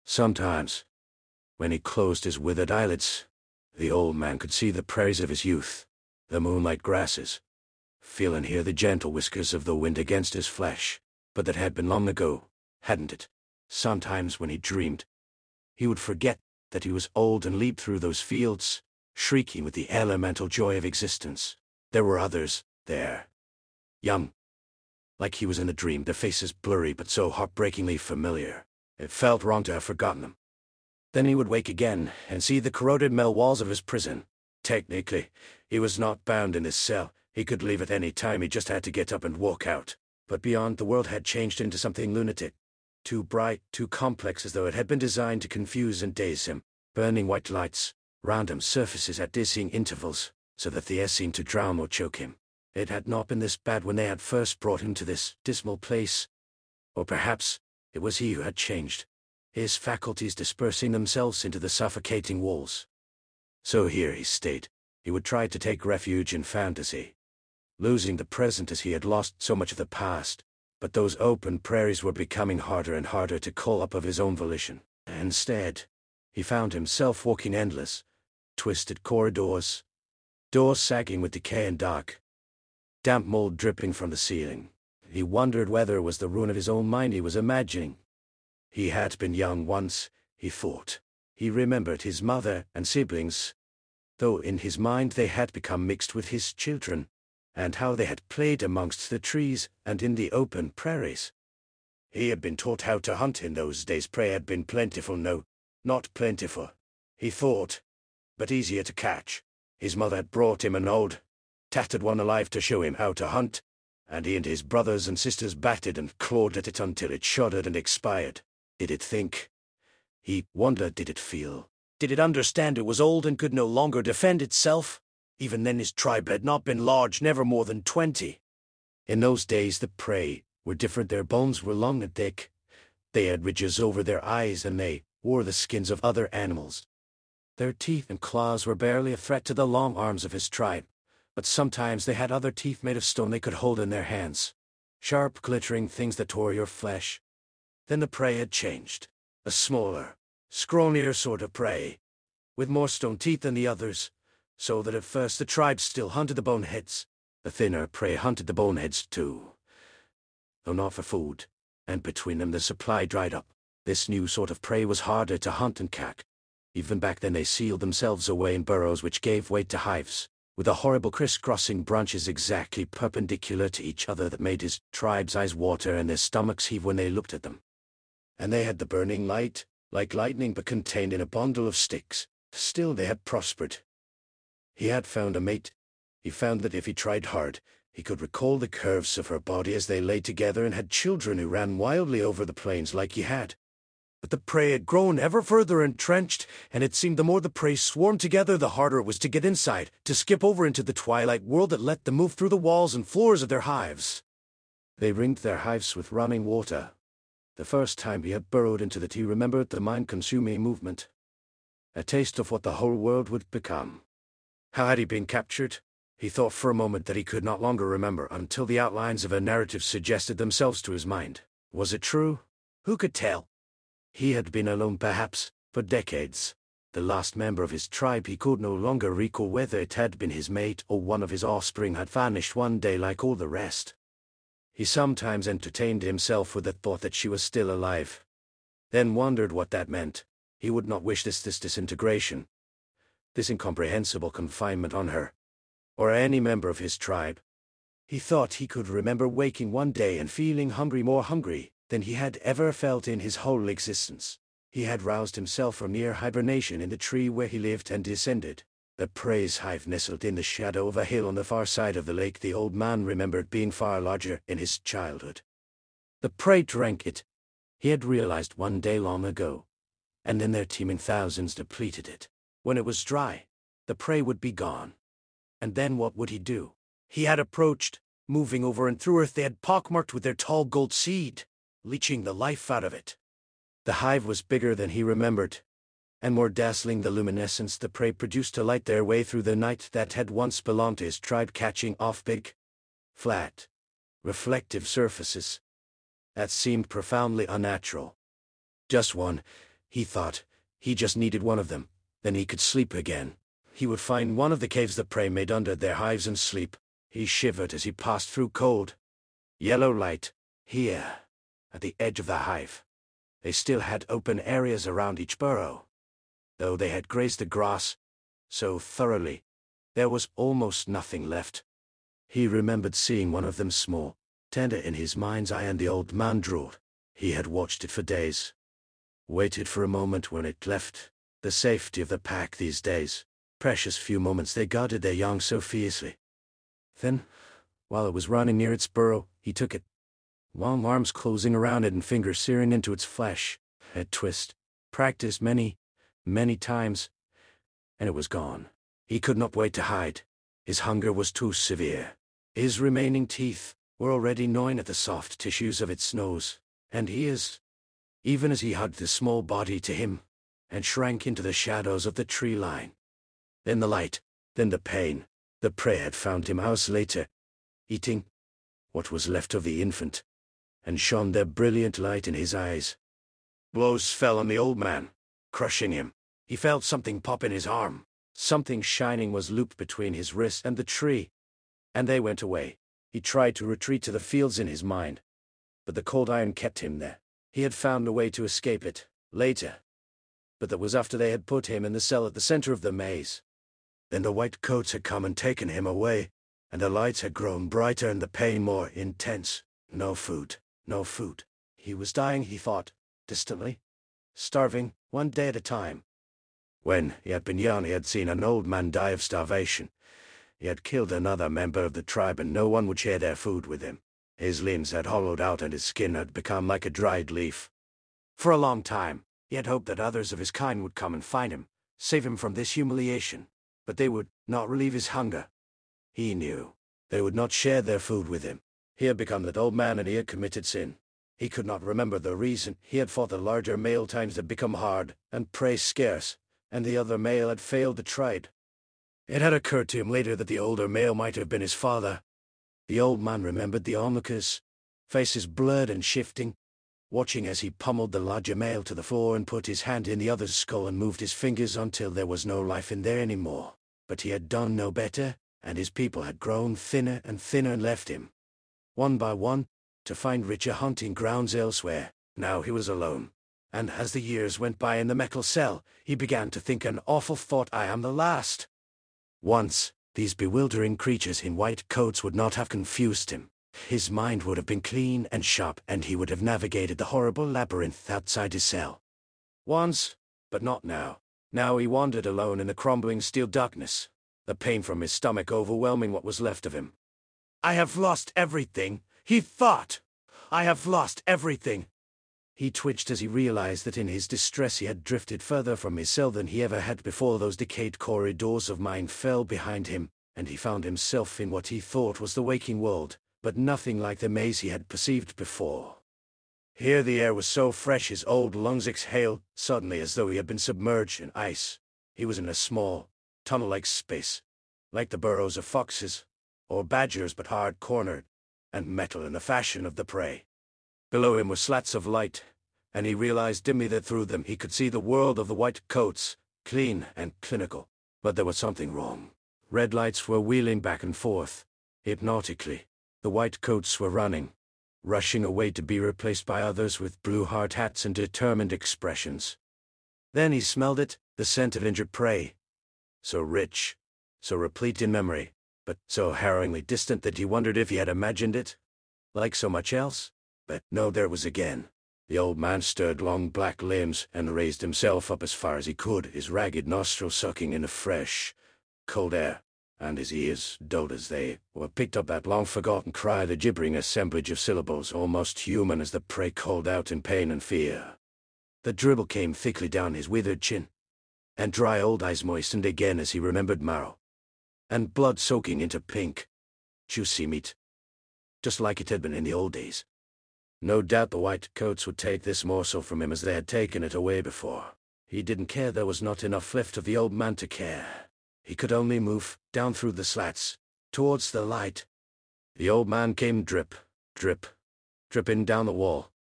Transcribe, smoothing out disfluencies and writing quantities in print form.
Sometimes, when he closed his withered eyelids, the old man could see the prairies of his youth, the moonlight grasses, feel and hear the gentle whiskers of the wind against his flesh. But that had been long ago, hadn't it? Sometimes when he dreamed, he would forget that he was old and leap through those fields, shrieking with the elemental joy of existence. There were others there, young, like he was in a dream, their faces blurry but so heartbreakingly familiar. It felt wrong to have forgotten them. Then he would wake again and see the corroded metal walls of his prison. Technically, he was not bound in his cell. He could leave at any time, he just had to get up and walk out. But beyond, the world had changed into something lunatic. Too bright, too complex, as though it had been designed to confuse and daze him. Burning white lights, random surfaces at dizzying intervals, so that the air seemed to drown or choke him. It had not been this bad when they had first brought him to this dismal place. Or perhaps it was he who had changed, his faculties dispersing themselves into the suffocating walls. So here he stayed. He would try to take refuge in fantasy, losing the present as he had lost so much of the past. But those open prairies were becoming harder and harder to call up of his own volition. Instead, he found himself walking endless, twisted corridors, doors sagging with decay and dark, damp mold dripping from the ceiling. He wondered whether it was the ruin of his own mind he was imagining. He had been young once, he thought. He remembered his mother and siblings, though in his mind they had become mixed with his children, and how they had played amongst the trees and in the open prairies. He had been taught how to hunt in those days. Prey had been plentiful. No, not plentiful, he thought, but easier to catch. His mother had brought him an old, tattered one alive to show him how to hunt, and he and his brothers and sisters batted and clawed at it until it shuddered and expired. Did it think? He wondered, did it feel? Did it understand it was old and could no longer defend itself? Even then his tribe had not been large, never more than 20. In those days the prey were different. Their bones were long and thick. They had ridges over their eyes and they wore the skins of other animals. Their teeth and claws were barely a threat to the long arms of his tribe, but sometimes they had other teeth made of stone they could hold in their hands. Sharp, glittering things that tore your flesh. Then the prey had changed. A smaller, scrawnier sort of prey, with more stone teeth than the others, so that at first the tribe still hunted the boneheads. The thinner prey hunted the boneheads too, though not for food, and between them the supply dried up. This new sort of prey was harder to hunt and catch. Even back then they sealed themselves away in burrows which gave way to hives, with the horrible crisscrossing branches exactly perpendicular to each other that made his tribe's eyes water and their stomachs heave when they looked at them. And they had the burning light, like lightning but contained in a bundle of sticks. Still they had prospered. He had found a mate. He found that if he tried hard, he could recall the curves of her body as they lay together, and had children who ran wildly over the plains like he had. But the prey had grown ever further entrenched, and it seemed the more the prey swarmed together, the harder it was to get inside, to skip over into the twilight world that let them move through the walls and floors of their hives. They ringed their hives with running water. The first time he had burrowed into it, he remembered the mind-consuming movement. A taste of what the whole world would become. How had he been captured? He thought for a moment that he could not longer remember, until the outlines of a narrative suggested themselves to his mind. Was it true? Who could tell? He had been alone perhaps, for decades. The last member of his tribe he could no longer recall whether it had been his mate or one of his offspring had vanished one day like all the rest. He sometimes entertained himself with the thought that she was still alive, then wondered what that meant. He would not wish this disintegration, this incomprehensible confinement on her, or any member of his tribe. He thought he could remember waking one day and feeling hungry, more hungry than he had ever felt in his whole existence. He had roused himself from near hibernation in the tree where he lived and descended. The prey's hive nestled in the shadow of a hill on the far side of the lake. The old man remembered being far larger in his childhood. The prey drank it, he had realized one day long ago, and then their teeming thousands depleted it. When it was dry, the prey would be gone. And then what would he do? He had approached, moving over, and through earth they had pockmarked with their tall gold seed, leeching the life out of it. The hive was bigger than he remembered, and more dazzling the luminescence the prey produced to light their way through the night that had once belonged to his tribe, catching off big, flat, reflective surfaces that seemed profoundly unnatural. Just one, He thought he just needed one of them, then he could sleep again. He would find one of the caves the prey made under their hives and sleep. He shivered as he passed through cold, yellow light. Here, at the edge of the hive, they still had open areas around each burrow. Though they had grazed the grass so thoroughly, there was almost nothing left. He remembered seeing one of them small, tender in his mind's eye, and the old man drooled. He had watched it for days, waited for a moment when it left the safety of the pack. These days, precious few moments, they guarded their young so fiercely. Then, while it was running near its burrow, he took it, long arms closing around it and fingers searing into its flesh. Head twist, practiced many times, and it was gone. He could not wait to hide. His hunger was too severe. His remaining teeth were already gnawing at the soft tissues of its nose, and even as he hugged the small body to him, and shrank into the shadows of the tree line. Then the light, then the pain. The prey had found him hours later, eating what was left of the infant, and shone their brilliant light in his eyes. Blows fell on the old man, crushing him. He felt something pop in his arm. Something shining was looped between his wrist and the tree, and they went away. He tried to retreat to the fields in his mind, but the cold iron kept him there. He had found a way to escape it later, but that was after they had put him in the cell at the center of the maze. Then the white coats had come and taken him away, and the lights had grown brighter and the pain more intense. No food, no food. He was dying, he thought, distantly, starving, one day at a time. When he had been young, he had seen an old man die of starvation. He had killed another member of the tribe, and no one would share their food with him. His limbs had hollowed out and his skin had become like a dried leaf. For a long time, he had hoped that others of his kind would come and find him, save him from this humiliation. But they would not relieve his hunger. He knew they would not share their food with him. He had become that old man and he had committed sin. He could not remember the reason. He had fought the larger male. Times had become hard and prey scarce, and the other male had failed the tribe. It had occurred to him later that the older male might have been his father. The old man remembered the onlookers, faces blurred and shifting, watching as he pummeled the larger male to the floor and put his hand in the other's skull and moved his fingers until there was no life in there anymore. But he had done no better, and his people had grown thinner and left him, one by one, to find richer hunting grounds elsewhere. Now he was alone. And as the years went by in the metal cell, he began to think an awful thought: I am the last. Once, these bewildering creatures in white coats would not have confused him. His mind would have been clean and sharp, and he would have navigated the horrible labyrinth outside his cell. Once, but not now. Now he wandered alone in the crumbling steel darkness, the pain from his stomach overwhelming what was left of him. I have lost everything, he thought. I have lost everything. He twitched as he realized that in his distress he had drifted further from his cell than he ever had before. Those decayed corridors of mind fell behind him, and he found himself in what he thought was the waking world, but nothing like the maze he had perceived before. Here the air was so fresh his old lungs exhaled suddenly as though he had been submerged in ice. He was in a small, tunnel-like space, like the burrows of foxes, or badgers, but hard-cornered, and metal in the fashion of the prey. Below him were slats of light, and he realized dimly that through them he could see the world of the white coats, clean and clinical. But there was something wrong. Red lights were wheeling back and forth, hypnotically. The white coats were running, rushing away to be replaced by others with blue hard hats and determined expressions. Then he smelled it, the scent of injured prey. So rich, so replete in memory, but so harrowingly distant that he wondered if he had imagined it, like so much else. But no, there it was again. The old man stirred long black limbs and raised himself up as far as he could, his ragged nostrils sucking in the fresh, cold air, and his ears, dulled as they were, picked up that long-forgotten cry, the gibbering assemblage of syllables almost human as the prey called out in pain and fear. The dribble came thickly down his withered chin, and dry old eyes moistened again as he remembered marrow, and blood soaking into pink, juicy meat, just like it had been in the old days. No doubt the white coats would take this morsel from him as they had taken it away before. He didn't care. There was not enough left of the old man to care. He could only move down through the slats, towards the light. The old man came drip, drip, dripping down the wall,